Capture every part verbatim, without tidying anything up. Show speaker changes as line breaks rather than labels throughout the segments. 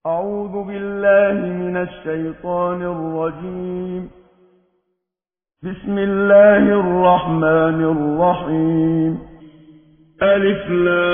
أعوذ بالله من الشيطان الرجيم. بسم الله الرحمن الرحيم.
ألف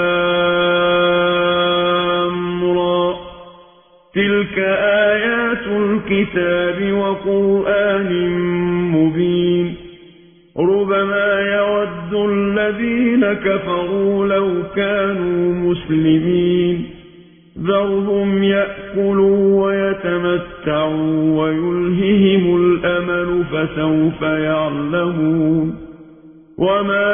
لام را تلك آيات الكتاب وقرآن مبين ربما يود الذين كفروا لو كانوا مسلمين ذرهم يأكلوا ويتمتعوا ويلههم الأمل فسوف يعلمون وما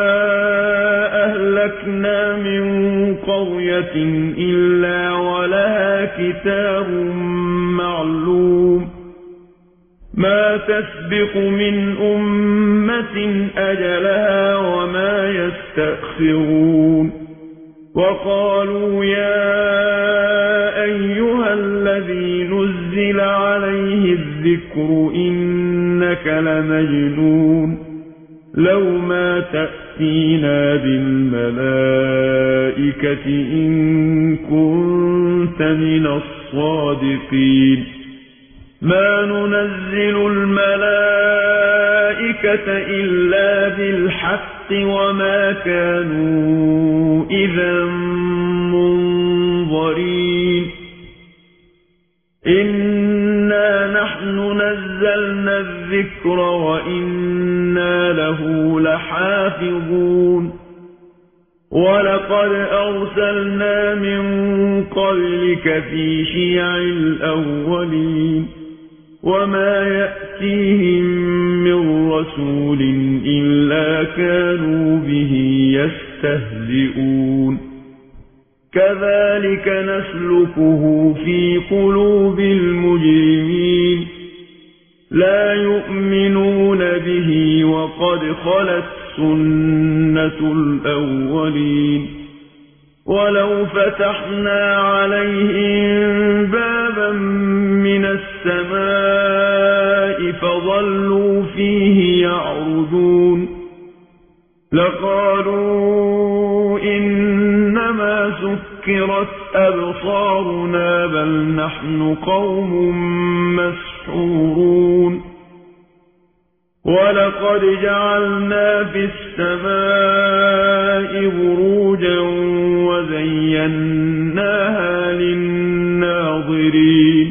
أهلكنا من قرية إلا ولها كتاب معلوم ما تسبق من أمة أجلها وما يستأخرون وقالوا يا أيها الذي نزل عليه الذكر إنك لمجنون لو ما تأتينا بالملائكة إن كنت من الصادقين ما ننزل الملائكة إلا بالحق وما كانوا إذا منظرين إنا نحن نزلنا الذكر وإنا له لحافظون ولقد أرسلنا من قبلك في شيع الأولين وما يأتيهم من رسول إلا كانوا به يستهزئون كذلك نسلكه في قلوب المجرمين لا يؤمنون به وقد خلت سنة الأولين ولو فتحنا عليهم بابا من السماء فظلوا فيه يعرجون لقالوا إنما سكرت أبصارنا بل نحن قوم مسحورون ولقد جعلنا في السماء بروجا وزيناها للناظرين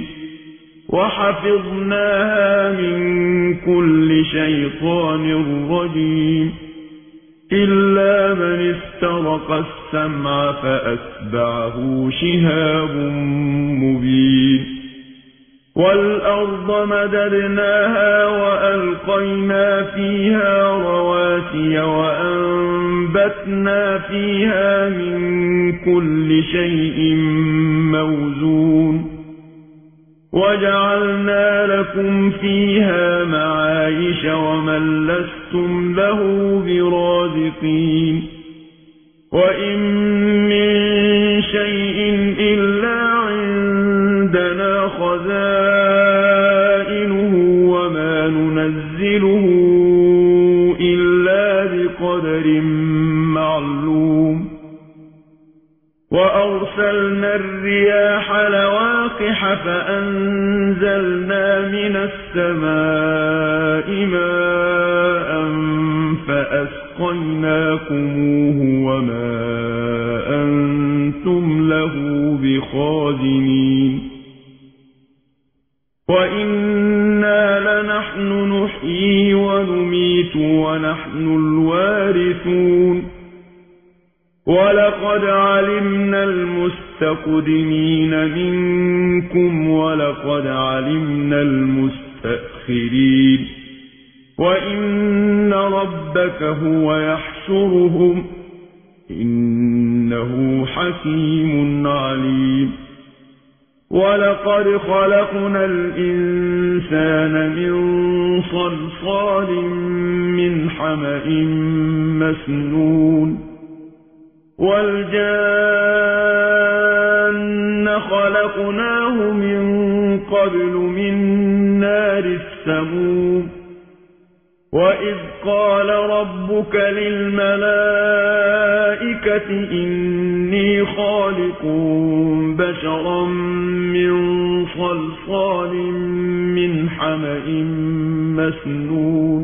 وحفظناها من كل شيطان رجيم إلا من استرق السمع فأتبعه شهاب مبين والأرض مددناها وألقينا فيها رواسي وأنبتنا فيها من كل شيء موزون وجعلنا لكم فيها معايش ومن لستم له برازقين وإن من شيء إلا عندنا خزائنه وما ننزله إلا بقدر معلوم وأرسلنا الرياح لواقح فأنزلنا من السماء ماء فأسقيناكموه وما أنتم له بخازنين وإنا لنحن نحيي ونميت ونحن الوارثون ولقد علمنا المستقدمين منكم ولقد علمنا المستأخرين وإن ربك هو يحشرهم إنه حكيم عليم ولقد خلقنا الإنسان من صلصال من حمأ مسنون والجان خلقناه من قبل من نار السموم وإذ قال ربك للملائكة إني خالق بشرا من صلصال من حمأ مسنون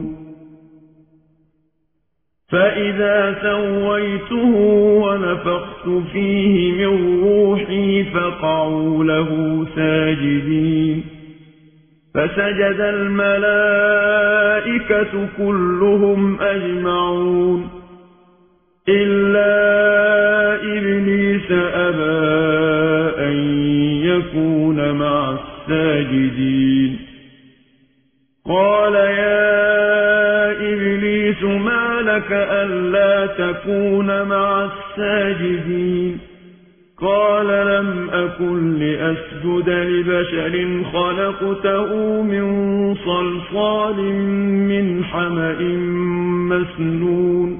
فإذا سويته ونفخت فيه من روحي فقعوا له ساجدين فسجد الملائكة كلهم أجمعون إلا إبليس أبى أن يكون مع الساجدين قال يا إبليس ما لك ألا تكون مع الساجدين قال لم أكن لأسجد لبشر خلقته من صلصال من حمأ مسنون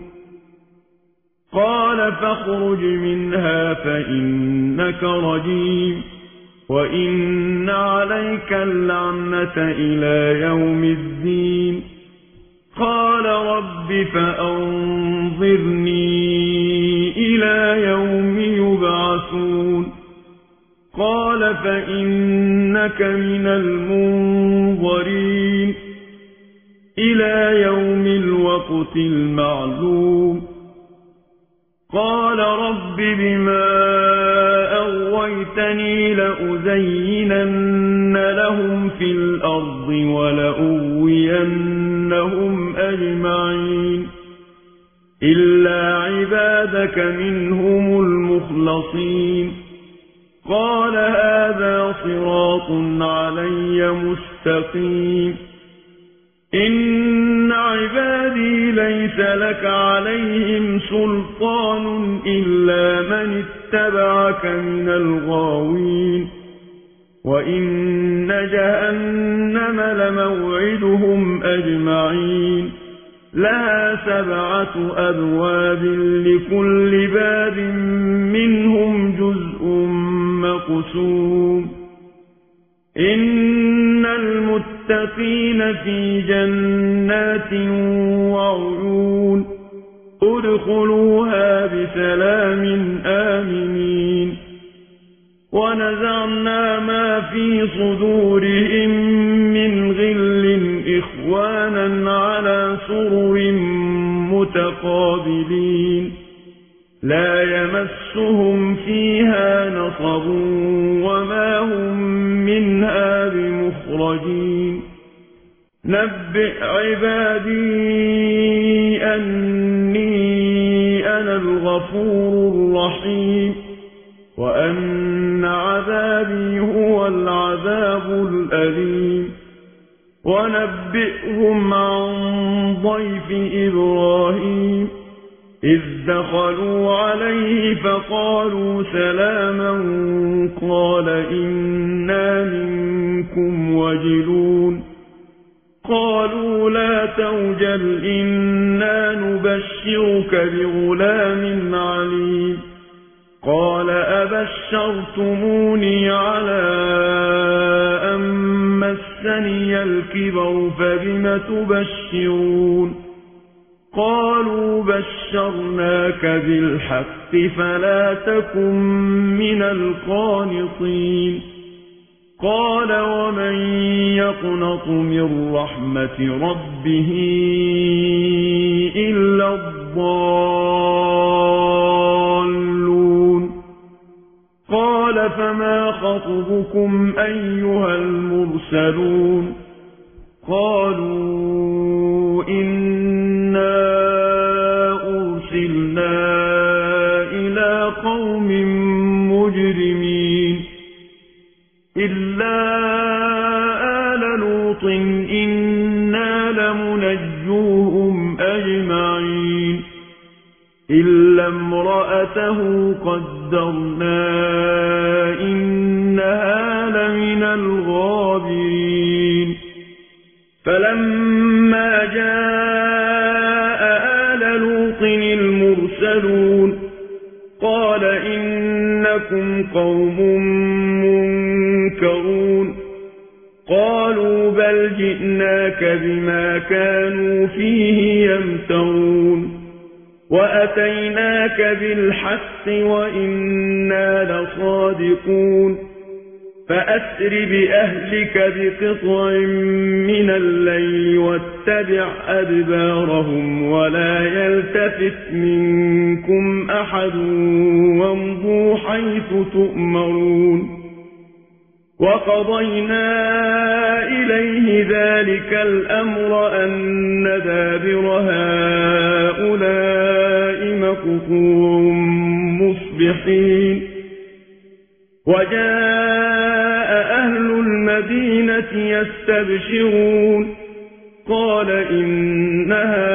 قال فاخرج منها فإنك رجيم وإن عليك اللعنة إلى يوم الدين قال رب فأنظرني إلى يوم يبعثون قال فإنك من المنظرين إلى يوم الوقت المعلوم قال رب بما أغويتني لأزينن لهم في الأرض ولأغوينهم أجمعين إلا عبادك منهم المخلصين قال هذا صراط علي مستقيم إن عبادي ليس لك عليهم سلطان إلا من اتبعك من الغاوين وإن جهنم لموعدهم أجمعين لها سبعة أبواب لكل باب منهم جزء مقسوم إن المتقين في جنات وعيون ادخلوها بسلام آمنين ونزعنا ما في صدورهم من غل إخوانا على سرر متقابلين لا يمسهم فيها نصب وما هم منها بمخرجين نبئ عبادي أني أنا الغفور الرحيم وأن عذابي هو العذاب الأليم ونبئهم عن ضيف إبراهيم إذ دخلوا عليه فقالوا سلاما قال إنا منكم وجلون قالوا لا توجل إنا نبشرك بغلام عليم قال أبشرتموني على أن مسني الكبر فبم تبشرون قالوا بشرناك بالحق فلا تكن من القانطين قال ومن يقنط من رحمة ربه إلا الضالون قال فما خطبكم أيها المرسلون قالوا إنا أرسلنا إلى قوم مجرمين إلا آل لوط إنا لمنجوهم أجمعين إلا امرأته قدرنا إنها لمن الغابرين فلما جاء آل لوط المرسلون قال إنكم قوم منكرون قالوا بل جئناك بما كانوا فيه يمترون وأتيناك بالحق وإنا لصادقون فأسر بأهلك بقطع من الليل واتبع أدبارهم ولا يلتفت منكم أحد وامضوا حيث تؤمرون وقضينا إليه ذلك الأمر أن دابر هؤلاء مقطوع مصبحين وجاء أهل المدينة يستبشرون قال إن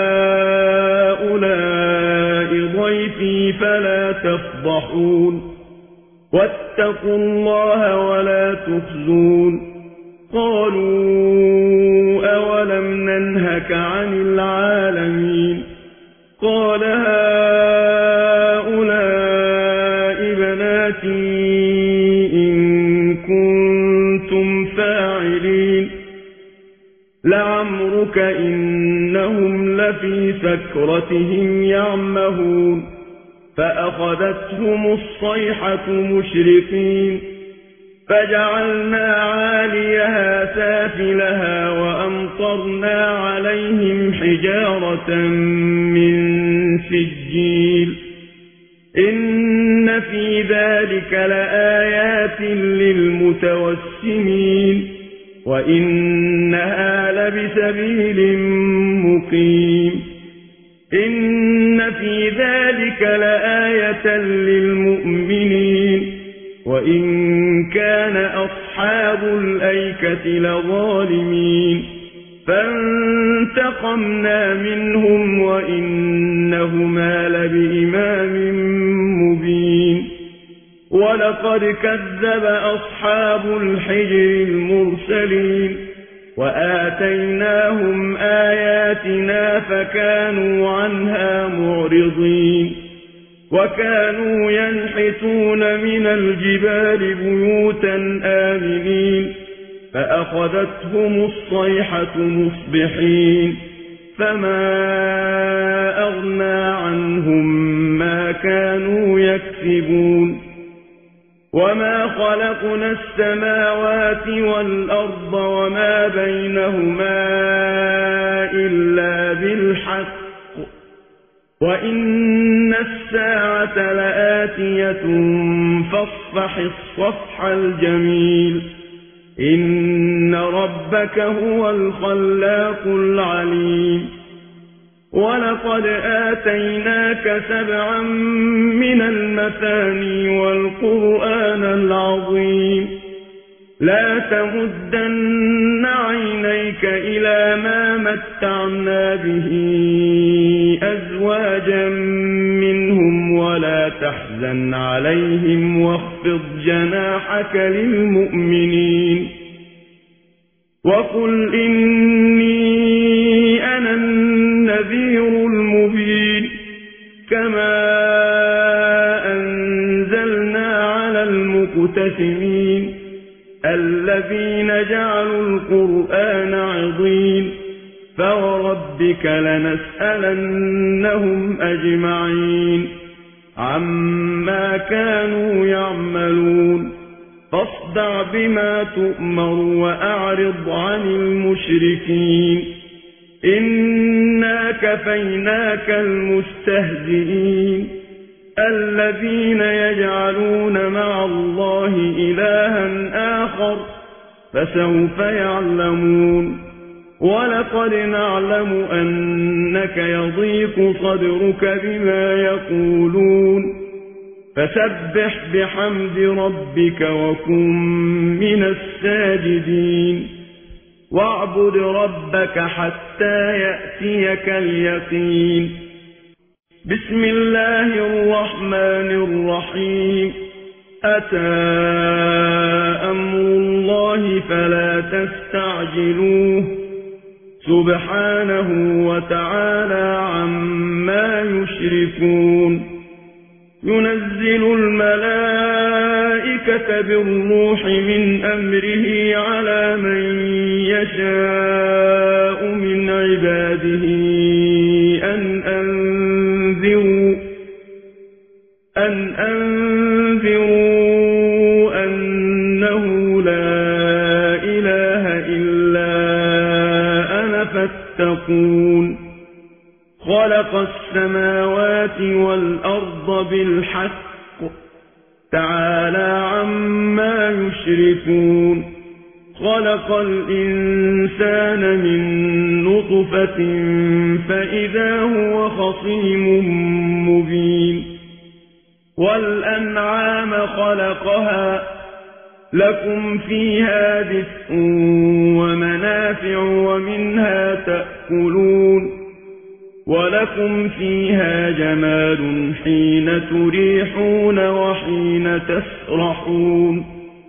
هؤلاء ضيفي فلا تفضحون واتقوا الله ولا تخزون قالوا أولم ننهك عن العالمين قال هؤلاء بناتي إن كنتم فاعلين لعمرك إنهم لفي سكرتهم يعمهون فأخذتهم الصيحة مشرقين فجعلنا عاليها سافلها وأمطرنا عليهم حجارة من سجيل إن في ذلك لآيات للمتوسمين وإنها لبسبيل مقيم إن في ذلك لآية للمؤمنين وإن كان أصحاب الأيكة لظالمين فانتقمنا منهم وإنهما لبإمام مبين ولقد كذب أصحاب الحجر المرسلين وآتيناهم آياتنا فكانوا عنها معرضين وكانوا ينحتون من الجبال بيوتا آمنين فأخذتهم الصيحة مصبحين فما أغنى عنهم ما كانوا يكسبون وما خلقنا السماوات والأرض وما بينهما إلا بالحق وإن الساعة لآتية فاصفح الصفح الجميل إن ربك هو الخلاق العليم ولقد آتيناك سبعا من المثاني والقرآن العظيم لا تمدن عينيك إلى ما متعنا به أزواجا منهم ولا تحزن عليهم واخفض جناحك للمؤمنين وقل إني أنا النذير المبين كما أنزلنا على المقتسمين الذين جعلوا القرآن عضين فوربك لنسألنهم أجمعين عما كانوا يعملون فاصدع بما تؤمر وأعرض عن المشركين إنا كفيناك المستهزئين الذين يجعلون مع الله إلها آخر فسوف يعلمون ولقد نعلم أنك يضيق صدرك بما يقولون فسبح بحمد ربك وكن من الساجدين واعبد ربك حتى يأتيك اليقين بسم الله الرحمن الرحيم أتى أمر الله فلا تستعجلوه سبحانه وتعالى عما يشركون ينزل الملائكة بالروح من أمره على من يشاء من عباده أن أنذروا أن أنذروا أنه لا إله إلا أنا فاتقون خلق السماوات والأرض بالحق تعالى عما يشركون خلق الإنسان من نطفة فإذا هو خصيم مبين والأنعام خلقها لكم فيها دفء ومنافع ومنها تأكلون ولكم فيها جمال حين تريحون وحين تسرحون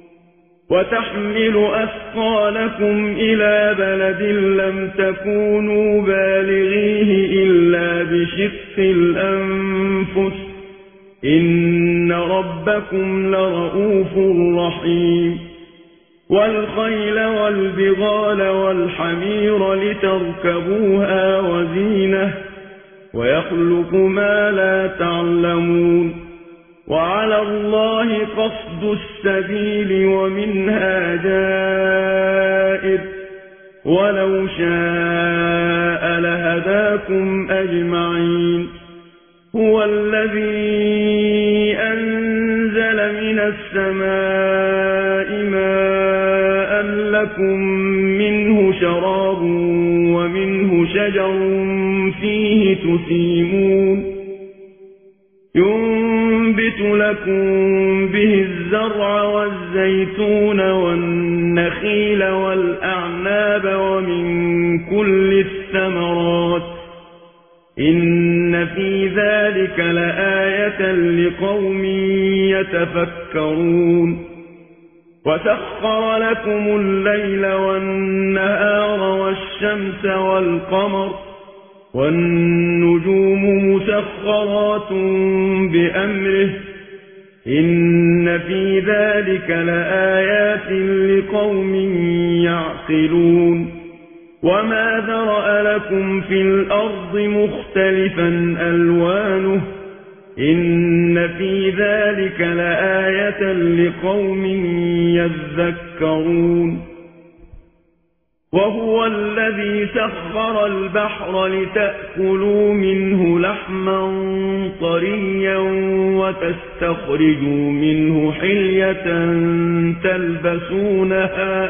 وتحمل أثقالكم إلى بلد لم تكونوا بالغيه إلا بشق الأنفس إن ربكم لرؤوف رحيم والخيل والبغال والحمير لتركبوها وزينة ويخلق ما لا تعلمون وعلى الله قصد السبيل ومنها جائر ولو شاء لهداكم أجمعين هو الذي أنزل من السماء ماء لكم منه شراب ومنه شجر فيه تسيمون ينبت لكم به الزرع والزيتون والنخيل والأعناب ومن كل الثمرات إن في ذلك لآية لقوم يتفكرون وسخر لكم الليل والنهار والشمس والقمر والنجوم مسخرات بأمره إن في ذلك لآيات لقوم يعقلون وما ذرأ لكم في الأرض مختلفا ألوانه إن في ذلك لآية لقوم يذكرون وهو الذي سخر البحر لتأكلوا منه لحما طريا وتستخرجوا منه حلية تلبسونها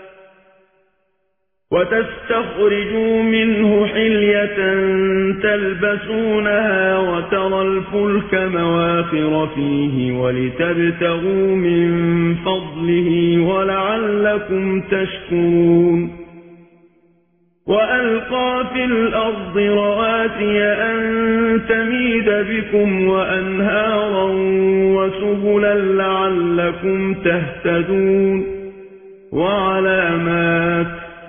وتستخرجوا منه حلية تلبسونها وترى الفلك مواخر فيه ولتبتغوا من فضله ولعلكم تشكرون وألقى في الأرض رواسي أن تميد بكم وأنهارا وسبلا لعلكم تهتدون وعلامات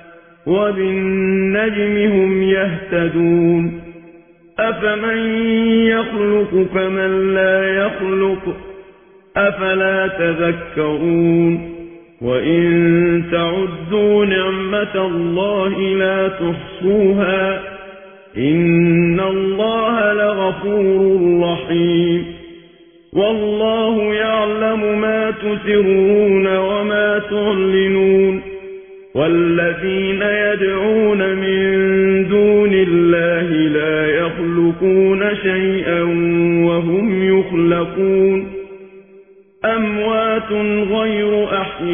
وبالنجم هم يهتدون أفمن يخلق كمن لا يخلق أفلا تذكرون وإن تعدوا نعمة الله لا تحصوها إن الله لغفور رحيم والله يعلم ما تسرون وما تعلنون والذين يدعون من دون الله لا يخلقون شيئا وهم يخلقون أموات غير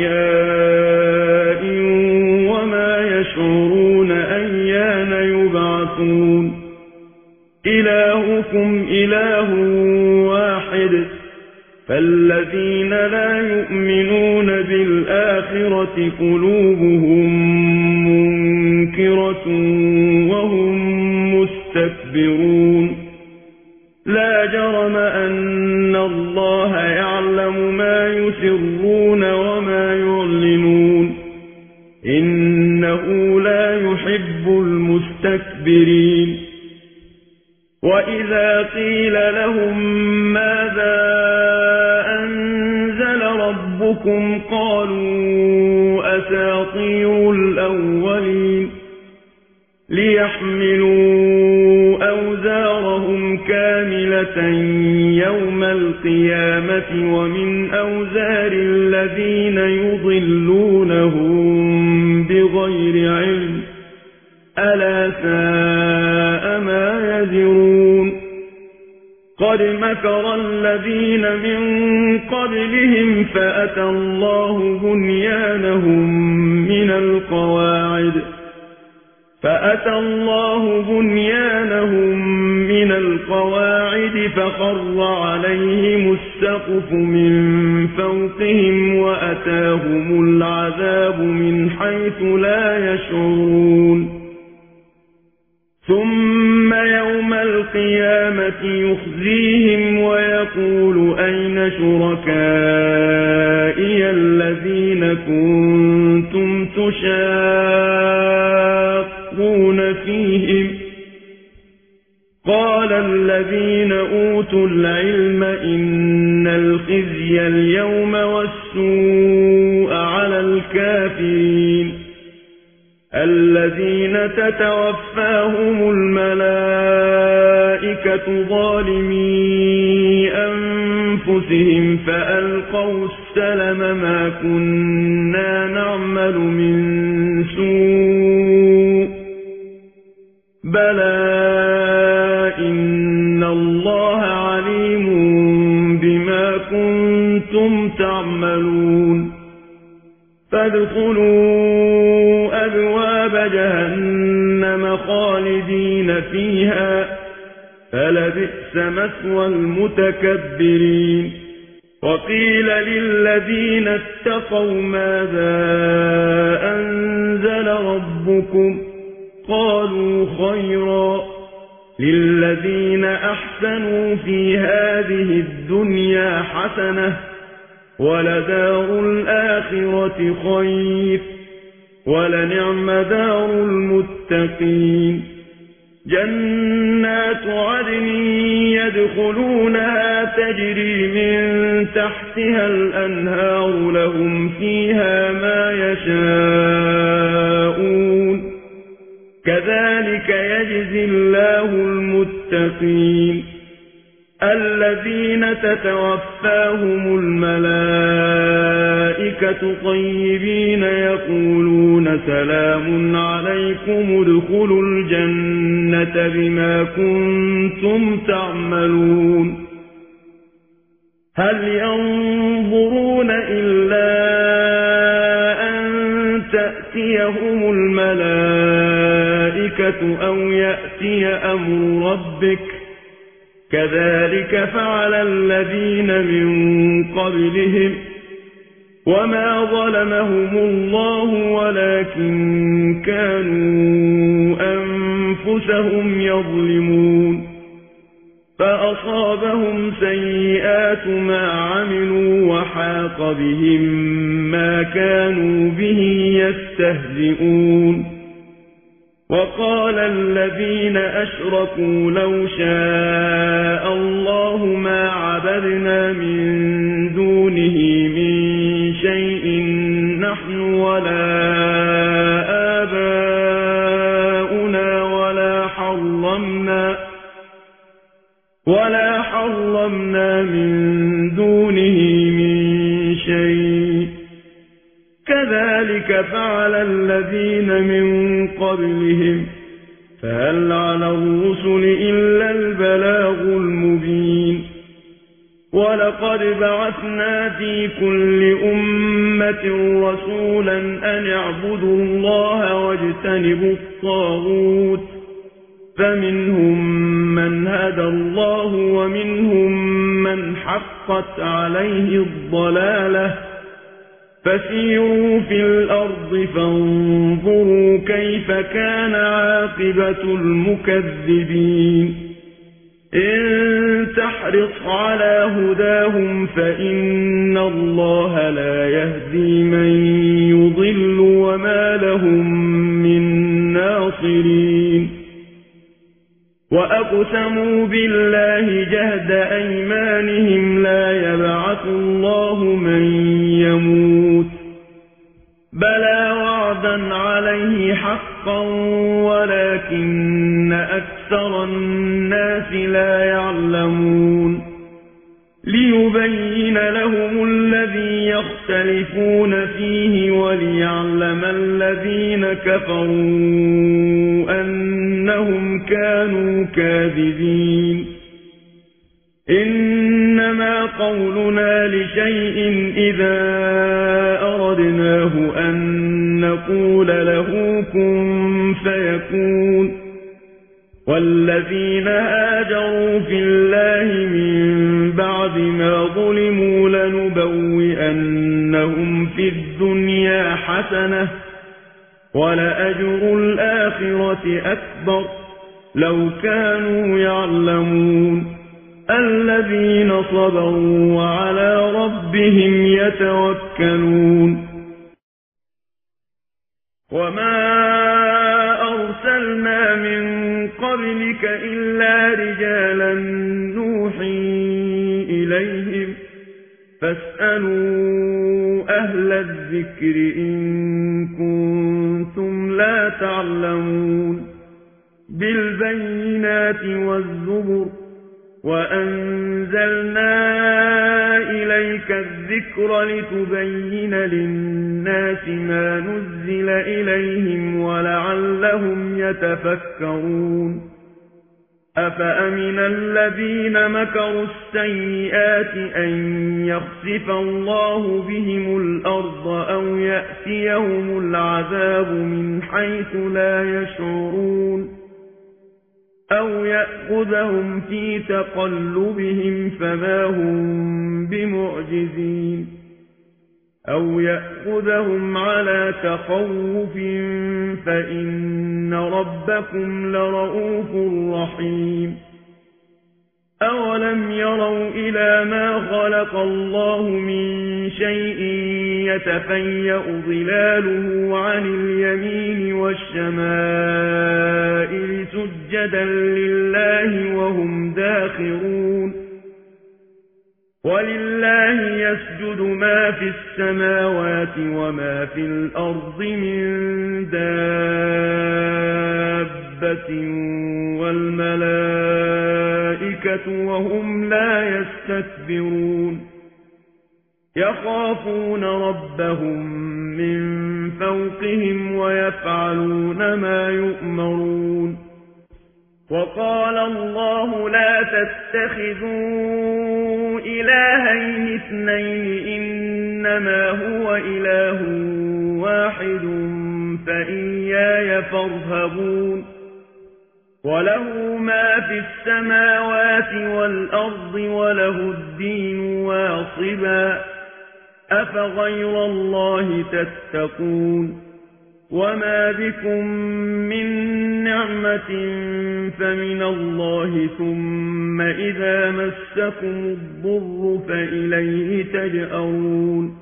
أحياء وما يشعرون أيان يبعثون إلهكم إله واحد فالذين لا يؤمنون بالآخرة قلوبهم منكرة وهم مستكبرون لا جرم أن الله يعلم ما يسرون وما يعلنون إنه لا يحب المستكبرين وإذا قيل لهم ماذا أنزل ربكم قالوا أساطير الأولين ليحملوا أوزارهم كاملة يوم القيامة ومن أوزار الذين يضلونهم بغير علم ألا ساء ما يزرون قد مكر الذين من قبلهم فأتى الله بنيانهم من القواعد فأتى الله بنيانهم من القواعد فخر عليهم السقف من فوقهم وأتاهم العذاب من حيث لا يشعرون ثم يوم القيامة يخزيهم ويقول أين شركائي الذين كنتم تشاقون فيهم قال الذين أوتوا العلم إن الخزي اليوم والسوء على الكافرين الذين تتوفاهم الملائكة ظالمي أنفسهم فألقوا السلم ما كنا نعمل من سوء بلى إن الله عليم بما كنتم تعملون فادخلوا أبواب جهنم خالدين فيها فلبئس مثوى المتكبرين وقيل للذين اتقوا ماذا أنزل ربكم قالوا خيرا للذين أحسنوا في هذه الدنيا حسنة ولدار الآخرة خير ولنعم دار المتقين جنات عدن يدخلونها تجري من تحتها الأنهار لهم فيها ما يشاءون كذلك يجزي الله المتقين الذين تتوفاهم الملائكة طيبين يقولون سلام عليكم ادخلوا الجنة بما كنتم تعملون هل ينظرون إلا أن تأتيهم الملائكة أو يأتي أمر ربك كذلك فعل الذين من قبلهم وما ظلمهم الله ولكن كانوا أنفسهم يظلمون فأصابهم سيئات ما عملوا وحاق بهم ما كانوا به يستهزئون وقال الذين أشركوا لو شاء الله ما عبدنا من دونه من شيء نحن ولا آباؤنا ولا حرمنا ولا حرمنا من دونه من شيء كذلك فعل الذين من قبلهم فهل على الرسل إلا البلاغ المبين ولقد بعثنا في كل أمة رسولا أن اعبدوا الله واجتنبوا الطاغوت فمنهم من هدى الله ومنهم من حقت عليه الضلالة فسيروا في الأرض فانظروا كيف كان عاقبة المكذبين إن تحرص على هداهم فإن الله لا يهدي من يضل وما لهم من ناصرين وأقسموا بالله جهد أيمانهم لا يبعث الله من يموت بلى وعدا عليه حقا ولكن أكثر الناس لا يعلمون ليبين لهم الذي يختلفون فيه وليعلم الذين كفروا أنهم كانوا كاذبين إنما قولنا لشيء إذا أردناه أن نقول له كن فيكون والذين هاجروا في الله من بعد ما ظلموا لنبوئنهم في الدنيا حسنة ولأجر الآخرة أكبر لو كانوا يعلمون الذين صبروا وعلى ربهم يتوكلون وما أرسلنا من قبلك إلا رجالا نوحي إليهم فاسألوا أهل الذكر إن كنتم لا تعلمون بالبينات والزبر وأنزلنا إليك الذكر لتبين للناس ما نزل إليهم ولعلهم يتفكرون أفأمن الذين مكروا السيئات أن يخسف الله بهم الأرض أو يأتيهم العذاب من حيث لا يشعرون أو يأخذهم في تقلبهم فما هم بمعجزين أو يأخذهم على تخوف فإن ربكم لرؤوف رحيم أولم يروا إلى ما خلق الله من شيء يتفيأ ظلاله عن اليمين والشمائل سجدا لله وهم داخرون ولله يسجد ما في السماوات وما في الأرض من دابة والملائكة وهم لا يستكبرون يخافون ربهم من فوقهم ويفعلون ما يؤمرون وقال الله لا تتخذوا إلهين اثنين إنما هو إله واحد فإياي فارهبون وله ما في السماوات والأرض وله الدين واصبا أفغير الله تتقون وما بكم من نعمة فمن الله ثم إذا مسكم الضر فإليه تجأرون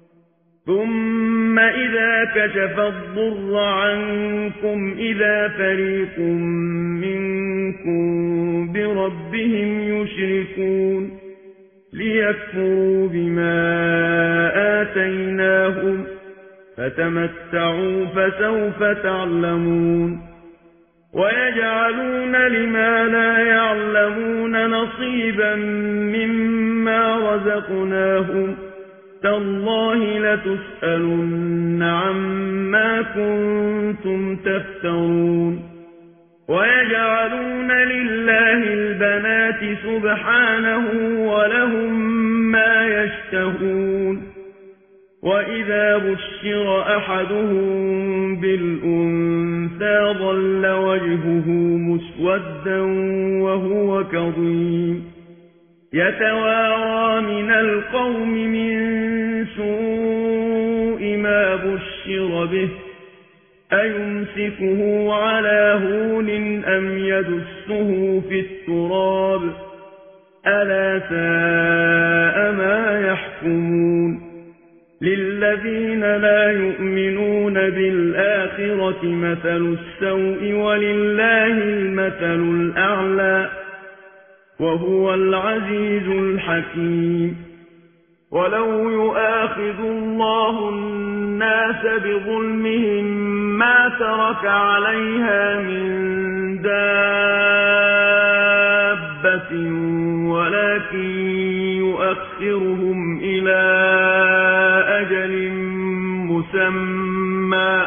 ثم إذا كشف الضر عنكم إذا فريق منكم بربهم يشركون ليكفروا بما آتيناهم فتمتعوا فسوف تعلمون ويجعلون لما لا يعلمون نصيبا مما رزقناهم تالله لتسألن عما كنتم تفترون ويجعلون لله البنات سبحانه ولهم ما يشتهون وإذا بشر أحدهم بالأنثى ظل وجهه مسودا وهو كظيم يتوارى من القوم من سوء ما بشر به أيمسكه على هون أم يدسه في التراب ألا ساء ما يحكمون للذين لا يؤمنون بالآخرة مثل السوء ولله المثل الأعلى وهو العزيز الحكيم ولو يؤاخذ الله الناس بظلمهم ما ترك عليها من دابة ولكن يؤخرهم إلى أجل مسمى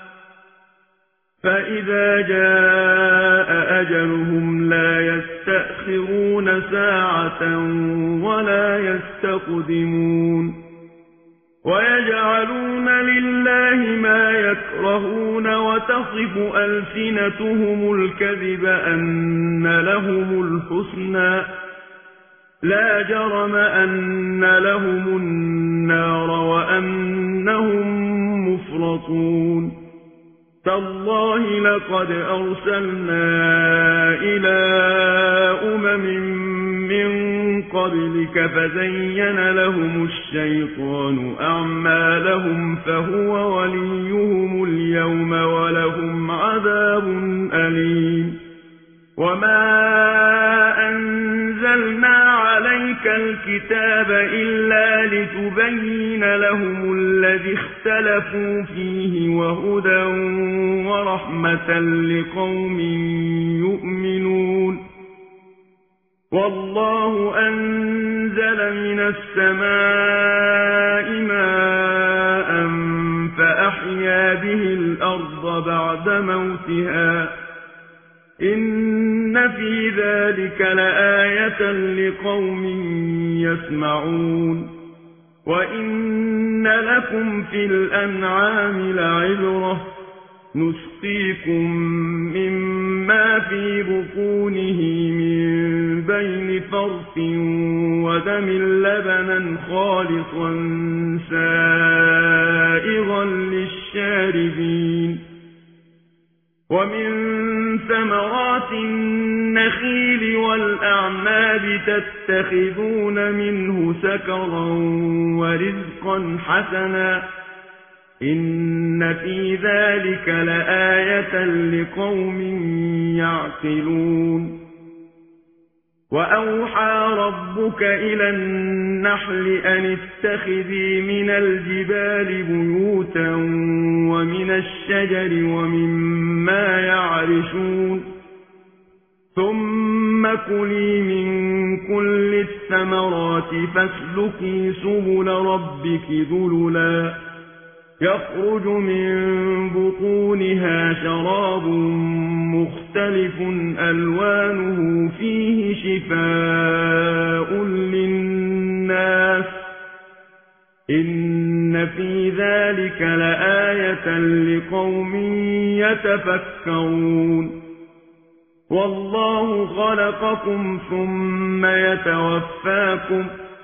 فإذا جاء أجلهم لا يستأخرون ساعة ولا يستقدمون ويجعلون لله ما يكرهون وتصف ألسنتهم الكذب أن لهم الحسنى لا جرم أن لهم النار وأنهم مفرطون تالله لقد أرسلنا إلى أمم من قبلك فزين لهم الشيطان أعمالهم فهو وليهم اليوم ولهم عذاب أليم وما أنزلنا عليك الكتاب إلا لتبين لهم الذي اختلفوا فيه وهدى ورحمة لقوم يؤمنون والله أنزل من السماء ماء فأحيا به الأرض بعد موتها إن في ذلك لآية لقوم يسمعون وإن لكم في الأنعام لعبرة نسقيكم مما في بطونه من بين فرث ودم لبنا خالصا سائغا للشاربين ومن ثمرات النخيل والأعناب تتخذون منه سكرا ورزقا حسنا إن في ذلك لآية لقوم يعقلون وأوحى ربك إلى النحل أن اتخذي من الجبال بيوتا ومن الشجر ومما يعرشون ثم كلي من كل الثمرات فاسلكي سبل ربك ذللا يخرج من بطونها شراب مختلف ألوانه فيه شفاء للناس إن في ذلك لآية لقوم يتفكرون والله خلقكم ثم يتوفاكم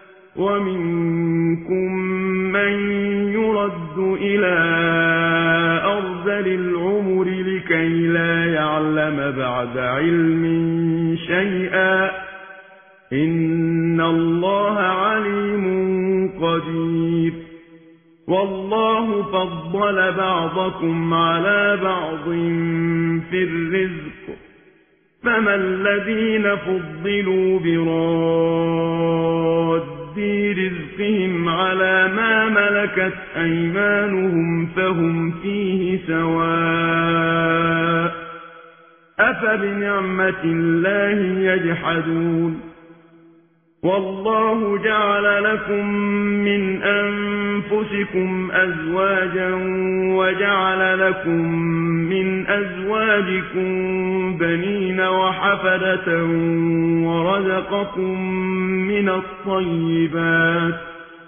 ومنكم من يرد إلى أرذل العمر لكي لا يعلم بعد علم شيئا إن الله عليم قدير والله فضل بعضكم على بعض في الرزق فما الذين فضلوا براد في رزقهم على ما ملكت أيمانهم فهم فيه سواء أفبنعمة الله يجحدون والله جعل لكم من أنفسكم أزواجا وجعل لكم من أزواجكم بنين وحفدة ورزقكم من الطيبات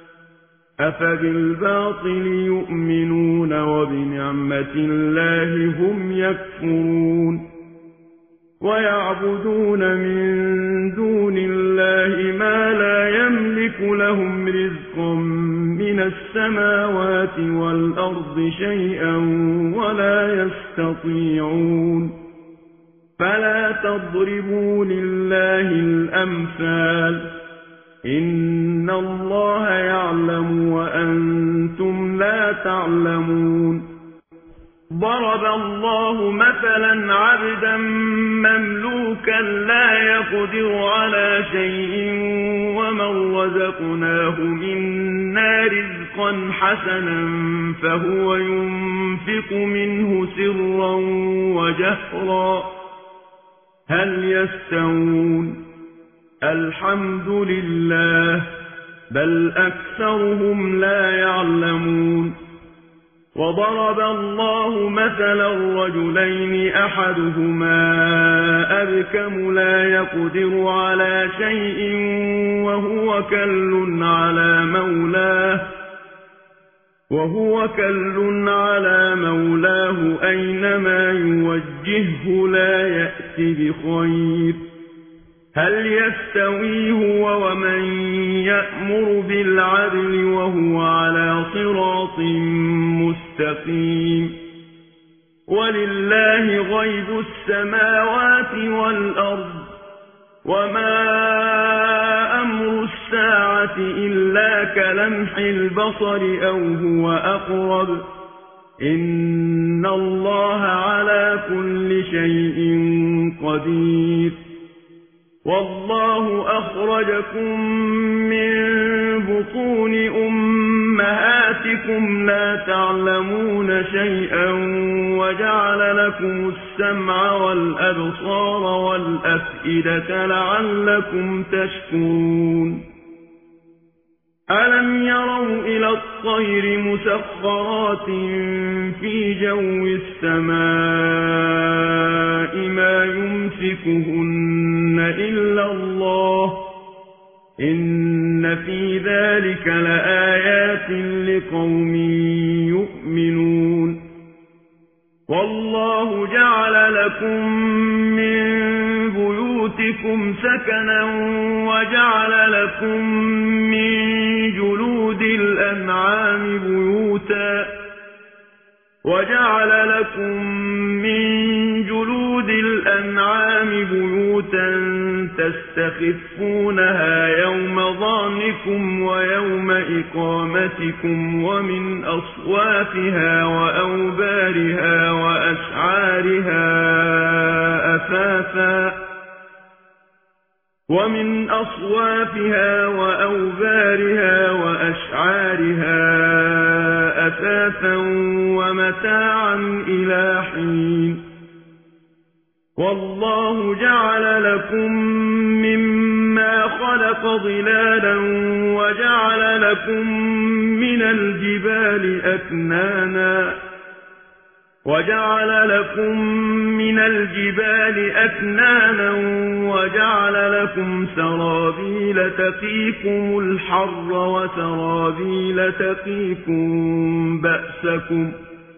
أفبالباطل يؤمنون وبنعمة الله هم يكفرون ويعبدون من دون الله ما لا يملك لهم رزقا من السماوات والأرض شيئا ولا يستطيعون فلا تضربوا لله الأمثال إن الله يعلم وأنتم لا تعلمون ضرب الله مثلا عبدا مملوكا لا يقدر على شيء ومن رزقناه منا رزقا حسنا فهو ينفق منه سرا وجهرا هل يستوون الحمد لله بل أكثرهم لا يعلمون وضرب الله مثلا رجلين أحدهما أبكم لا يقدر على شيء وهو كل على مولاه وهو كل على مولاه أينما يوجهه لا يأتي بخير هل يستوي هو ومن يأمر بالعدل وهو على صراط مستقيم ولله غيب السماوات والأرض وما أمر الساعة إلا كلمح البصر أو هو أقرب إن الله على كل شيء قدير والله أخرجكم من بطون أمهاتكم لا تعلمون شيئا وجعل لكم السمع والأبصار والأفئدة لعلكم تشكرون ألم يروا إلى الطير مسخرات في جو السماء ما يمسكهن إلا الله إن في ذلك لآيات لقوم يؤمنون والله جعل لكم من بيوتكم سكنا وجعل لكم من جلود الأنعام بيوتا وجعل لكم من جلود الأنعام بيوتا تستخفونها يوم ظعنكم ويوم إقامتكم ومن أصوافها وأوبارها وأشعارها أثاثا ومن أصوافها وأوبارها وأشعارها أثاثا ومتاعا إلى حين والله جعل لكم مما خلق ظلالا وجعل لكم من الجبال أكنانا وجعل لكم من الجبال أكنانا وجعل لكم سرابيل تقيكم الحر وسرابيل تقيكم بأسكم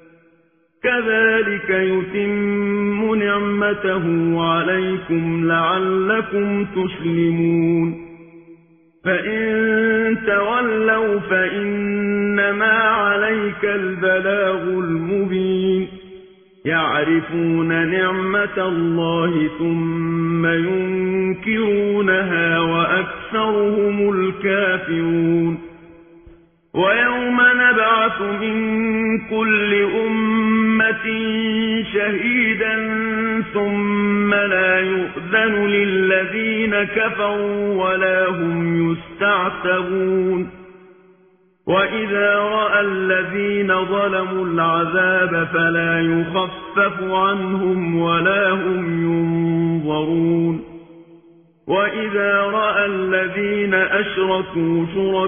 كذلك يتم نعمته عليكم لعلكم تسلمون فإن تولوا فإنما عليك البلاغ المبين يعرفون نعمة الله ثم ينكرونها وأكثرهم الكافرون ويوم نبعث من كل أمة شهيدا ثم لا يؤذن للذين كفروا ولا هم يستعتبون وإذا رأى الذين ظلموا العذاب فلا يخفف عنهم ولا هم ينظرون وإذا رأى الذين أشركوا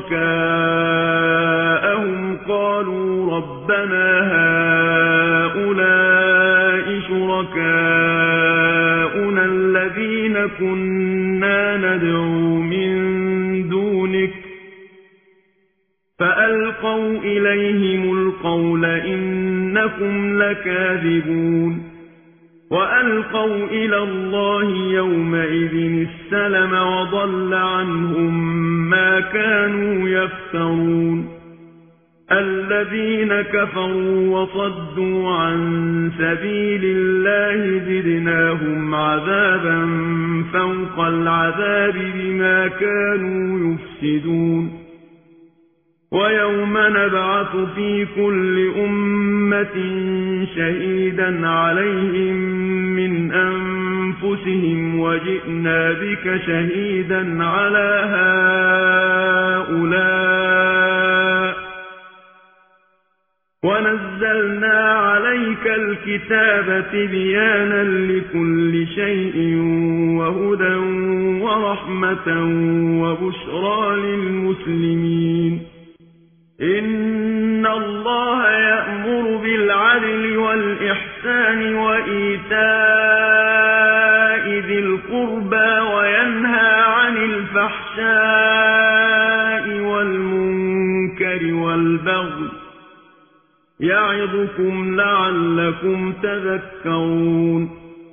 شركاءهم قالوا ربنا هؤلاء شركاؤنا الذين كنا ندعو من دونك فألقوا إليهم القول إنكم لكاذبون وألقوا إلى الله يومئذ السلم وضل عنهم ما كانوا يفترون الذين كفروا وصدوا عن سبيل الله زدناهم عذابا فوق العذاب بما كانوا يفسدون ويوم نبعث في كل أمة شهيدا عليهم من أنفسهم وجئنا بك شهيدا على هؤلاء ونزلنا عليك الكتاب تبيانا لكل شيء وهدى ورحمة وبشرى للمسلمين إن الله يأمر بالعدل والإحسان وإيتاء ذي القربى وينهى عن الفحشاء والمنكر والبغي يعظكم لعلكم تذكرون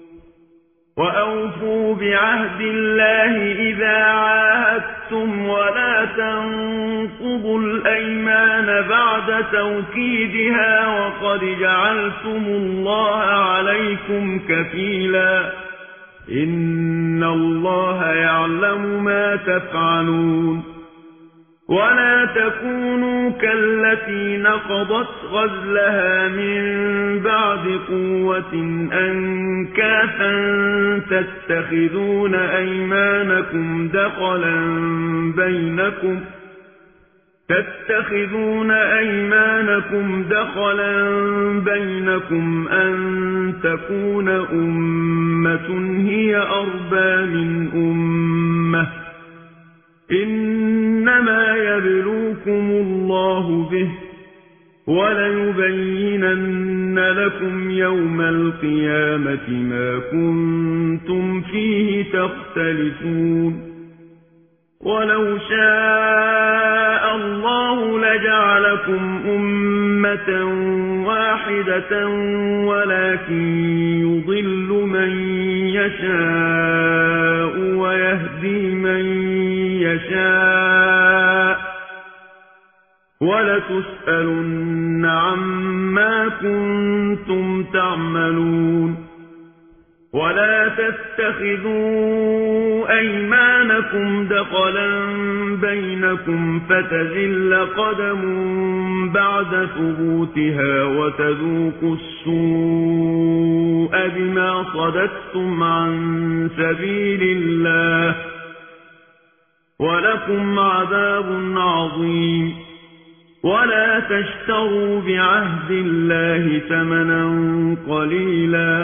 وأوفوا بعهد الله إذا عاهدتم ولا تنقضوا الأيمان بعد توكيدها وقد جعلتم الله عليكم كفيلا إن الله يعلم ما تفعلون ولا تكونوا كالتي نقضت غزلها من بعد قوة أنكاثا تتخذون أيمانكم دخلا بينكم تتخذون أيمانكم دخلا بينكم أن تكون أمة هي أربى من أمة إنما يبلوكم الله به وليبينن لكم يوم القيامة ما كنتم فيه تختلفون ولو شاء الله لجعلكم أمة واحدة ولكن يضل من يشاء ويهدي من يشاء ولتسألن عما كنتم تعملون ولا تتخذوا أيمانكم دخلا بينكم فتزل قدم بعد ثبوتها وتذوقوا السوء بما صددتم عن سبيل الله ولكم عذاب عظيم ولا تشتروا بعهد الله ثمنا قليلا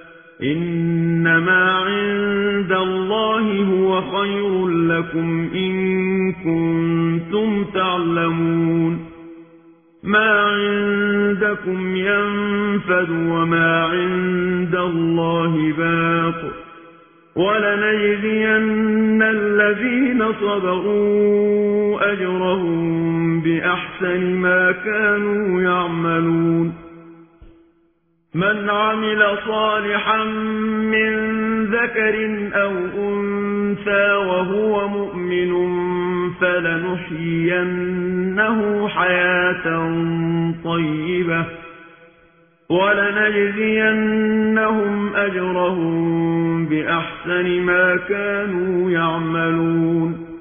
إنما عند الله هو خير لكم إن كنتم تعلمون ما عندكم ينفد وما عند الله باق ولنجزين الذين صبروا أجرهم بأحسن ما كانوا يعملون من عمل صالحا من ذكر أو أنثى وهو مؤمن فلنحيينه حياة طيبة ولنجزينهم أجرهم بأحسن ما كانوا يعملون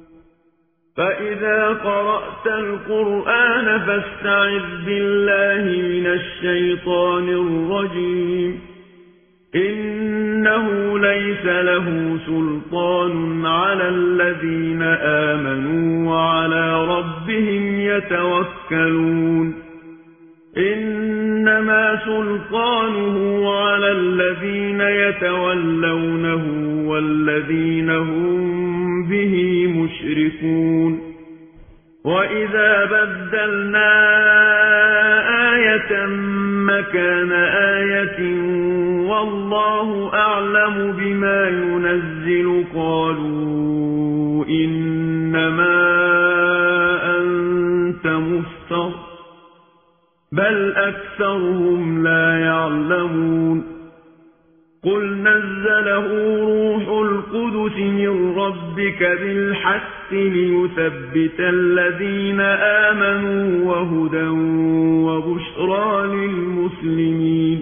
فإذا قرأت القرآن فاستعذ بالله من الشيطان الرجيم إنه ليس له سلطان على الذين آمنوا وعلى ربهم يتوكلون إنما سلطانه على الذين يتولونه والذين هم به مشركون وإذا بدلنا آية مكان آية والله أعلم بما ينزل قالوا إنما أنت مفتر بل أكثرهم لا يعلمون قل نزله روح القدس من ربك بالحق ليثبت الذين آمنوا وهدى وبشرى للمسلمين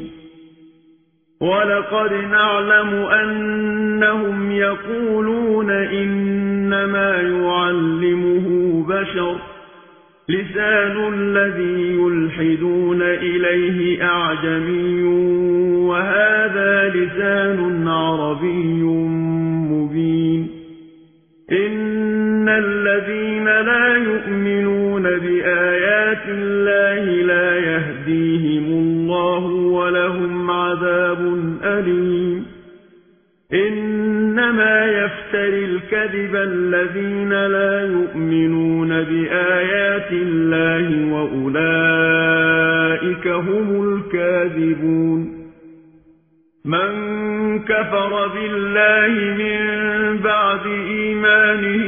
ولقد نعلم أنهم يقولون إنما يعلمه بشر لسان الذي يلحدون إليه أعجمي وهذا لسان عربي مبين إن الذين لا يؤمنون بآيات الله لا يهديهم الله ولهم عذاب أليم إنما يفتري الكذب الذين لا يؤمنون بآيات الله وأولئك هم الكاذبون من كفر بالله من بعد إيمانه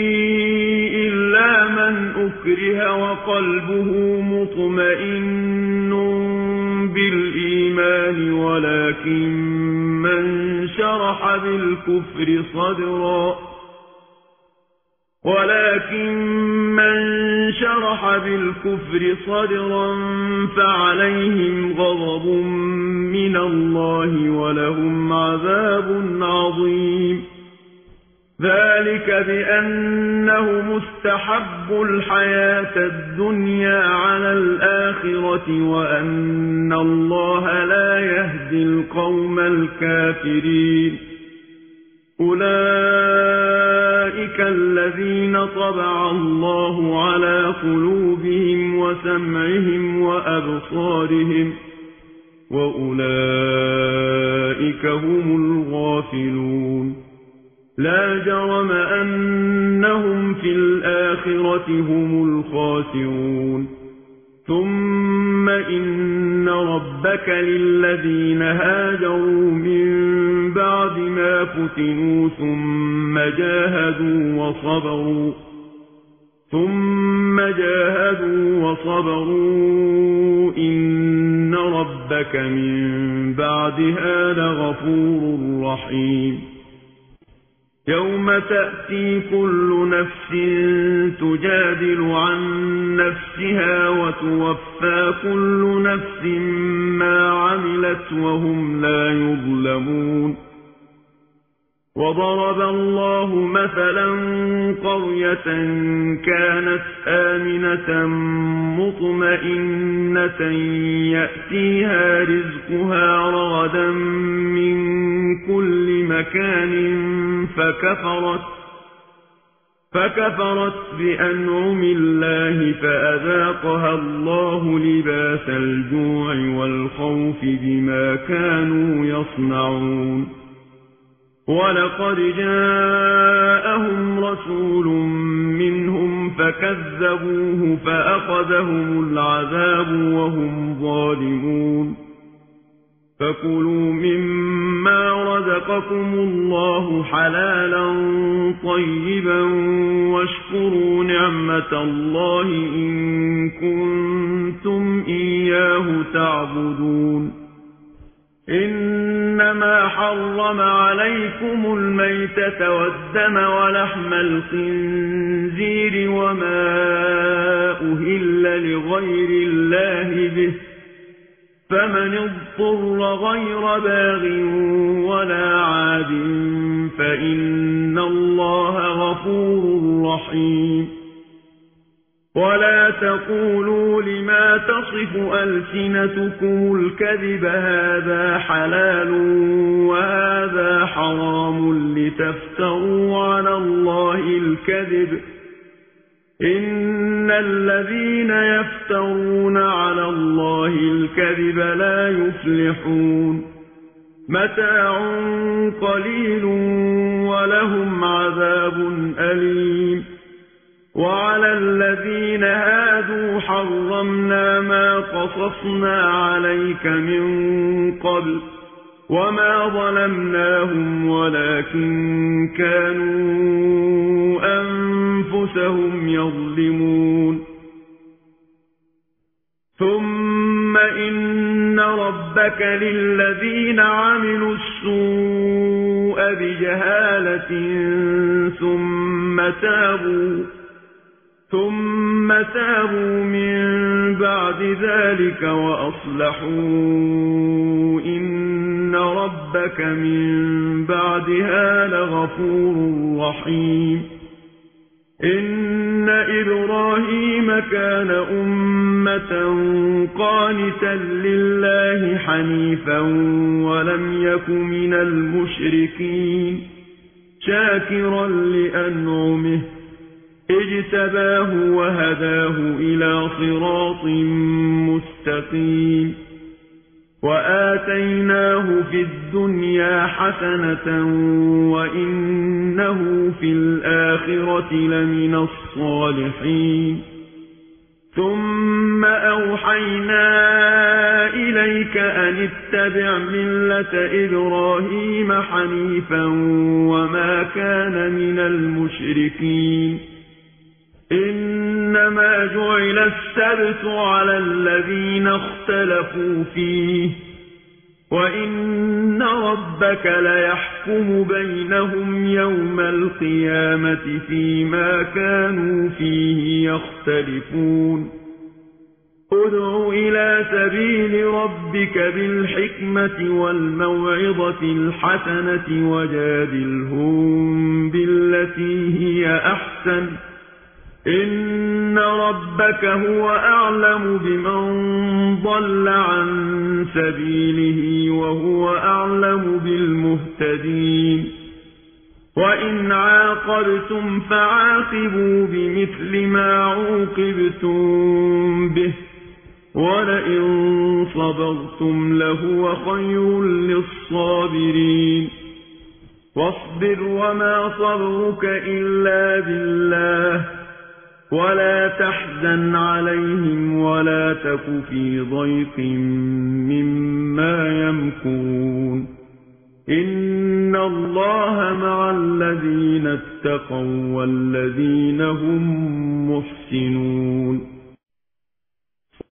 إلا من أكره وقلبه مطمئن بالإيمان ولكن من شرح بالكفر صدرا ولكن من شرح بالكفر صدرا فعليهم غضب من الله ولهم عذاب عظيم ذلك بأنه مستحب الحياة الدنيا على الآخرة وأن الله لا يهدي القوم الكافرين أولئك الذين طبع الله على قلوبهم وسمعهم وأبصارهم وأولئك هم الغافلون لا جرم أنهم في الآخرة هم الخاسرون ثم إن ربك للذين هاجروا من بعد ما فتنوا ثم جاهدوا وصبروا ثم جاهدوا وصبروا إن ربك من بعدها لغفور رحيم يوم تأتي كل نفس تجادل عن نفسها وتوفى كل نفس ما عملت وهم لا يظلمون وضرب الله مثلا قرية كانت آمنة مطمئنة يأتيها رزقها رغدا من كل مكان فكفرت فكفرت بأنعم الله فأذاقها الله لباس الجوع والخوف بما كانوا يصنعون ولقد جاءهم رسول منهم فكذبوه فأخذهم العذاب وهم ظالمون فكلوا مما رزقكم الله حلالا طيبا واشكروا نعمة الله إن كنتم إياه تعبدون إنما حرم عليكم الميتة والدم ولحم الخنزير وما أهل لغير الله به فمن اضطر غير باغ ولا عاد فإن الله غفور رحيم ولا تقولوا لما تصف ألسنتكم الكذب هذا حلال وهذا حرام لتفتروا على الله الكذب إن الذين يفترون على الله الكذب لا يفلحون متاع قليل ولهم عذاب أليم وعلى الذين هادوا حرمنا ما قصصنا عليك من قبل وما ظلمناهم ولكن كانوا أنفسهم يظلمون ثم إن ربك للذين عملوا السوء بجهالة ثم تابوا ثم تابوا من بعد ذلك وأصلحوا إن ربك من بعدها لغفور رحيم إن إبراهيم كان أمة قانتا لله حنيفا ولم يك من المشركين شاكرا لأنعمه اجتباه وهداه إلى صراط مستقيم وآتيناه في الدنيا حسنة وإنه في الآخرة لمن الصالحين ثم أوحينا إليك أن اتبع ملة إبراهيم حنيفا وما كان من المشركين إنما جعل السبت على الذين اختلفوا فيه وإن ربك ليحكم بينهم يوم القيامة فيما كانوا فيه يختلفون ادع إلى سبيل ربك بالحكمة والموعظة الحسنة وجادلهم بالتي هي أحسن إن ربك هو أعلم بمن ضل عن سبيله وهو أعلم بالمهتدين وإن عاقبتم فعاقبوا بمثل ما عوقبتم به ولئن صبرتم لهو خير للصابرين واصبر وما صبرك إلا بالله ولا تحزن عليهم ولا تك في ضيق مما يمكرون إن الله مع الذين اتقوا والذين هم محسنون